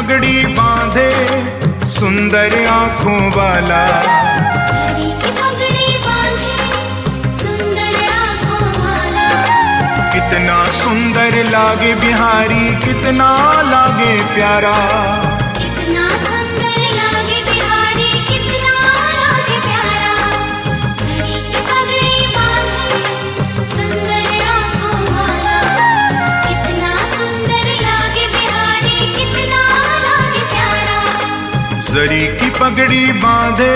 पगड़ी बांधे सुंदर आँखों वाला। जरी की पगड़ी बांधे सुंदर आँखों वाला। कितना सुंदर लागे बिहारी, कितना लागे प्यारा। कितना सुंदर लागे बिहारी, कितना लागे प्यारा। जरी की पगड़ी बांधे सुंदर आँखों वाला। कितना सुंदर लागे बिहारी, कितना लागे प्यारा। जरी की पगड़ी बांधे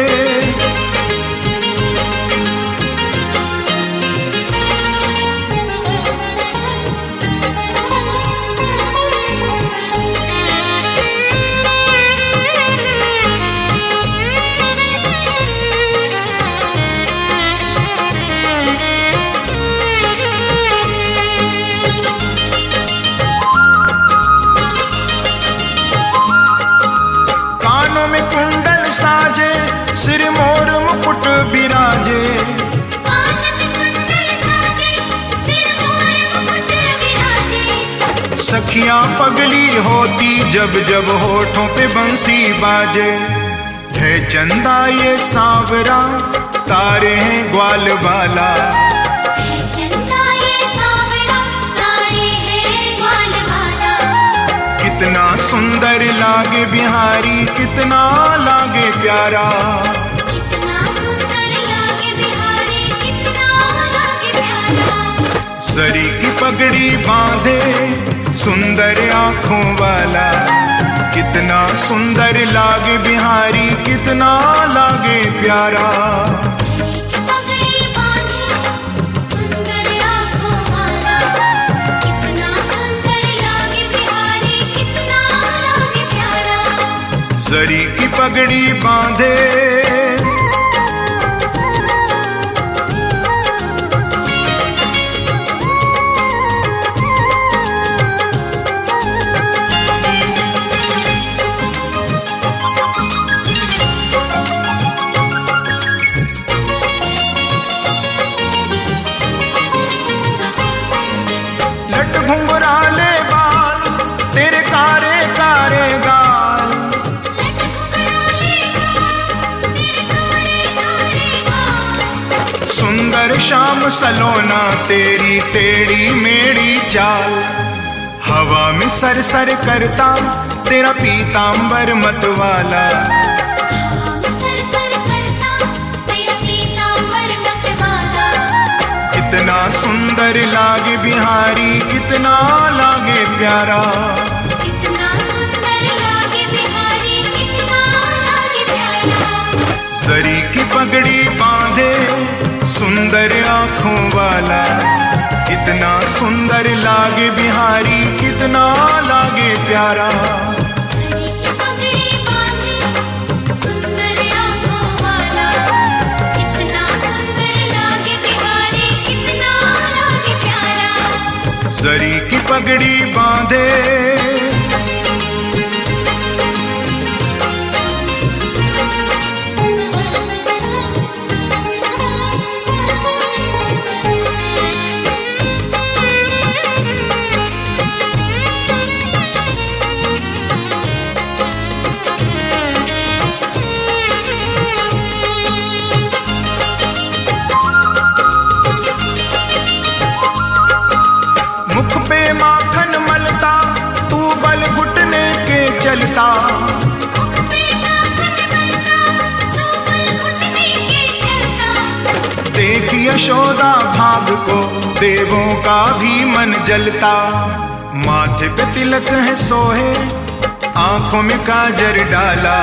में कुंडल साजे, सिर मोर मुकुट बिराजे। सखियां पगली होती जब जब होठों पे बंसी बाजे। है चंदा ये सांवरा, तारे हैं ग्वाल बाला। कितना सुंदर लागे बिहारी, कितना लागे प्यारा। कितना सुंदर लागे बिहारी, कितना लागे प्यारा। जरी की पगड़ी बांधे सुंदर आँखों वाला। कितना सुंदर लागे बिहारी, कितना लागे प्यारा। जरी की पगड़ी बांधे लट घुंघराले बाल, तेरे कारे कारे गाल। सुंदर शाम सलोना, तेरी टेढ़ी मेढ़ी चाल। हवा में सर सर करता तेरा पीतांबर मतवाला। कितना सुंदर लागे बिहारी, कितना लागे प्यारा। कितना सुंदर लागे बिहारी, कितना लागे प्यारा। जरी की पगड़ी बांधे सुंदर आँखों वाला। कितना सुंदर लागे बिहारी, कितना लागे प्यारा। जरी की पगड़ी बांधे सुंदर आँखों वाला। कितना सुंदर लागे बिहारी, कितना लागे प्यारा। जरी की पगड़ी बांधे मुख पे माखन मलता, तू बल घुटने के चलता। देख यशोदा भाग को देवों का भी मन जलता। माथे पे तिलक है सोहे, आंखों में काजर डाला।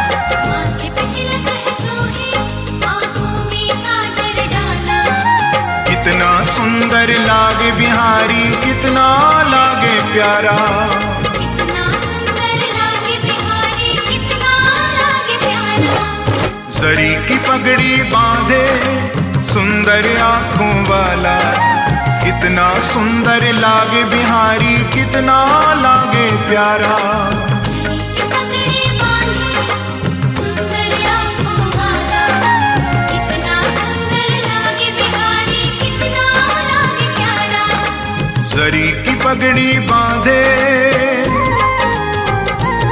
कितना सुंदर लागे बिहारी, कितना लागे प्यारा। कितना सुंदर लागे बिहारी, कितना लागे प्यारा। जरी की पगड़ी बांधे सुंदर आँखों वाला। कितना सुंदर लागे बिहारी, कितना लागे प्यारा। जरी की पगड़ी बांधे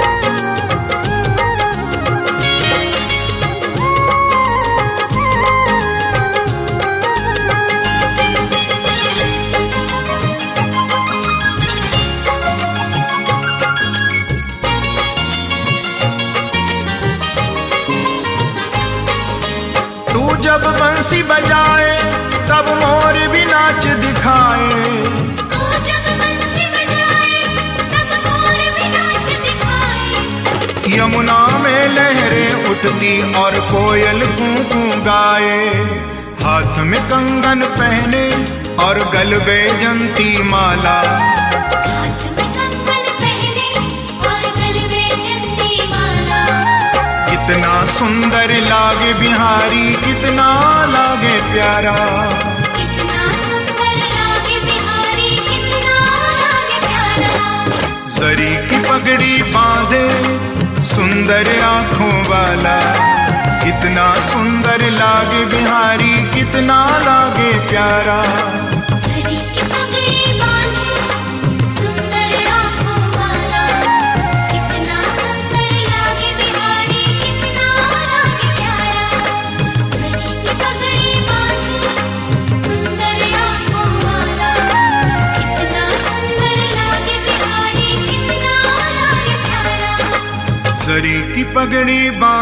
बजाए तब मोर भी नाच दिखाए। ओ जब बंसी बजाए तब मोर भी नाच दिखाए। यमुना में लहरें उठती और कोयल कूं कूं गाए। हाथ में कंगन पहने और गल बैजंती माला। हाथ में कंगन पहने और गले में जंती माला। कितना सुंदर लागे बिहारी, कितना लागे प्यारा। कितना सुंदर लागे बिहारी, कितना लागे प्यारा। जरी की पगड़ी बांधे सुंदर आंखों वाला। कितना सुंदर लागे बिहारी, कितना लागे प्यारा। सरी की पगड़ी बांधे सुंदर आँखों वाला। कितना सुंदर लागे बिहारी, कितना लागे प्यारा। सरी की पगड़ी बांधे सुंदर आँखों वाला। कितना सुंदर लागे बिहारी, कितना लागे प्यारा। जरी की पगड़ी बांधे